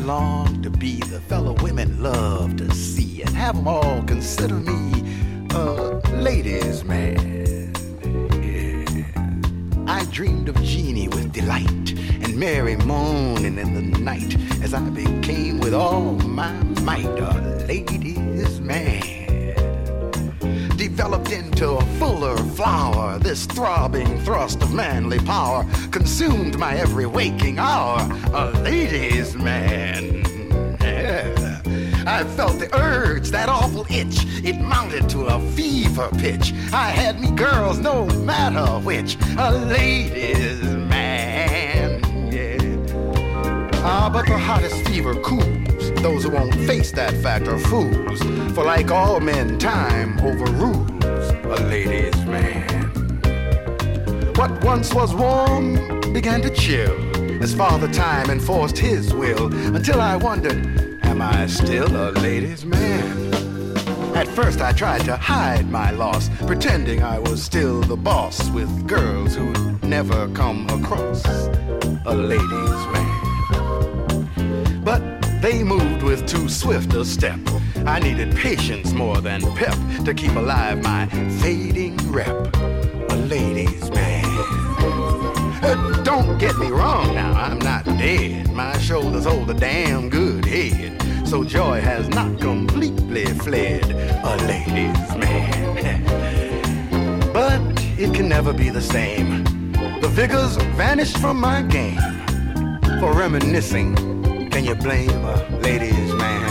long to be the fellow women love to see and have them all consider me a ladies' man. Yeah. I dreamed of Jeannie with delight and Mary moaning in the night as I became with all my might a ladies' man. Developed into a fuller flower, this throbbing thrust of manly power consumed my every waking hour, a ladies' man. Yeah. I felt the urge, that awful itch, it mounted to a fever pitch. I had me girls no matter which, a ladies' man. Yeah. Ah, but the hottest fever cools those who won't face that fact are fools. For like all men, time overrules a ladies' man. What once was warm began to chill as Father Time enforced his will, until I wondered, am I still a ladies' man? At first I tried to hide my loss, pretending I was still the boss, with girls who'd never come across a ladies' man. But they moved with too swift a step. I needed patience more than pep to keep alive my fading rep, a ladies' man. Don't get me wrong now, I'm not dead. My shoulders hold a damn good head, so joy has not completely fled, a ladies' man. But it can never be the same. The vigor's vanished from my game. For reminiscing, can you blame a ladies' man?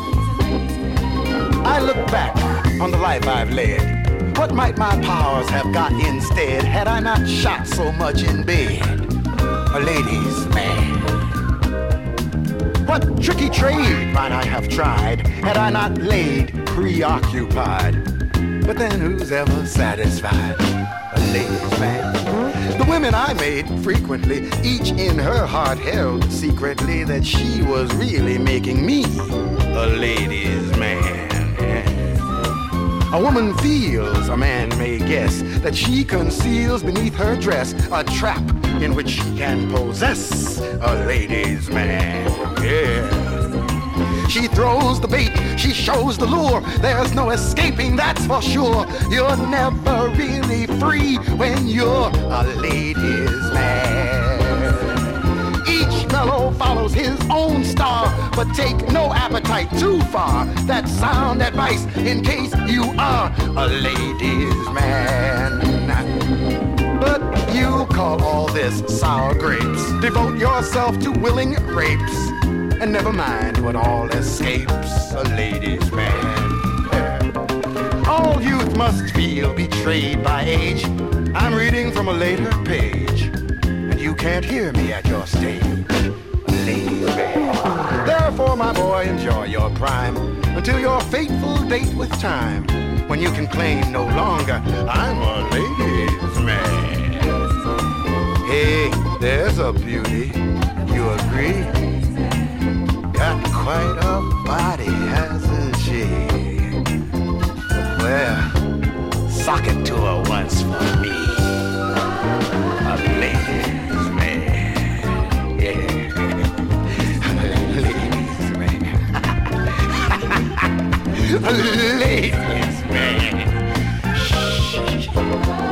I look back on the life I've led. What might my powers have got instead had I not shot so much in bed? A ladies' man. What tricky trade might I have tried had I not laid preoccupied? But then who's ever satisfied? A ladies' man. The women I made frequently, each in her heart held secretly that she was really making me a ladies' man. A woman feels, a man may guess, that she conceals beneath her dress a trap in which she can possess a ladies' man. Yeah. She throws the bait, she shows the lure. There's no escaping, that's for sure. You're never really free when you're a ladies' man. Each fellow follows his own star, but take no appetite too far. That's sound advice in case you are a ladies' man. But you call all this sour grapes. Devote yourself to willing rapes, and never mind what all escapes a ladies' man. All youth must feel betrayed by age. I'm reading from a later page, and you can't hear me at your stage, a ladies' man. Therefore, my boy, enjoy your prime until your fateful date with time, when you can claim no longer, I'm a ladies' man. Hey, there's a beauty, you agree? Got quite a body, hasn't she? Well, sock it to her once for me. A ladies' man. Yeah. Ladies' man. A ladies' man. Shh.